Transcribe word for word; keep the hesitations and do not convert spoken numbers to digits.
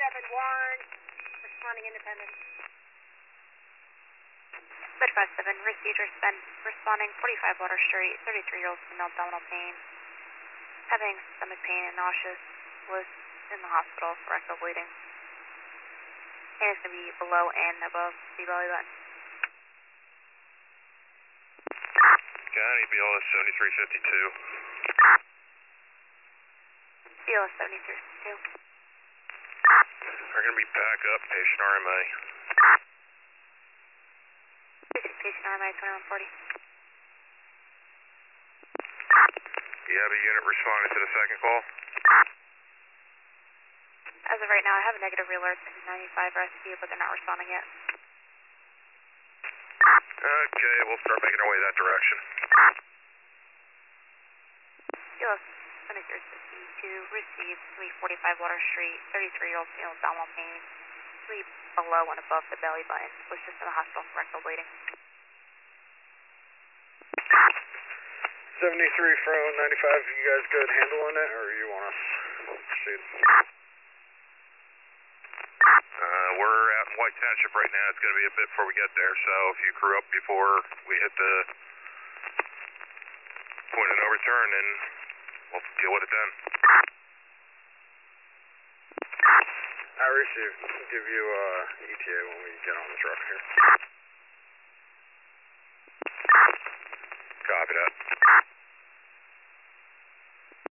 seven Warren, responding independent. Med five seven, received respond, responding forty-five Water Street, thirty-three-year-old female abdominal pain, having stomach pain and nauseous, was in the hospital for rectal bleeding. And it's going to be below and above the belly button. County B L S seventy-three fifty-two. B L S seventy-three fifty-two. They're going to be back up, patient R M A. Patient R M A twenty-one forty. You have a unit responding to the second call? As of right now, I have a negative alert to ninety-five rescue, but they're not responding yet. Okay, we'll start making our way that direction. B L S seventy-three fifty-two, received three forty-five Water Street, thirty-three-year-old female abdominal pain, three below and above the belly button, was just in the hospital for rectal bleeding. seventy-three from ninety-five, you guys good handling it, or you want us to proceed? Uh, we're out in White Township right now. It's going to be a bit before we get there, so if you crew up before we hit the point of no return, then we'll deal with it then. I received. Give you uh, E T A when we get on the truck here.